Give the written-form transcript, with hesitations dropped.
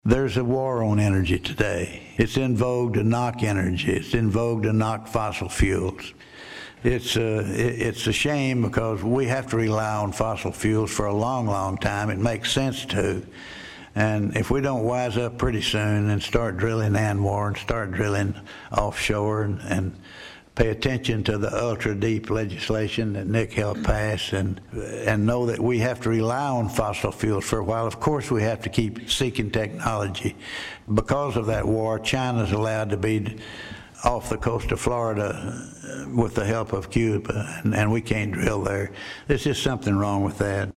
There's a war on energy today. It's in vogue to knock energy. It's in vogue to knock fossil fuels. It's a shame because we have to rely on fossil fuels for a long, long time. It makes sense to. And if we don't wise up pretty soon and start drilling ANWR and start drilling offshore and pay attention to the ultra-deep legislation that Nick helped pass and know that we have to rely on fossil fuels for a while. Of course, we have to keep seeking technology. Because of that war, China's allowed to be off the coast of Florida with the help of Cuba, and we can't drill there. There's just something wrong with that.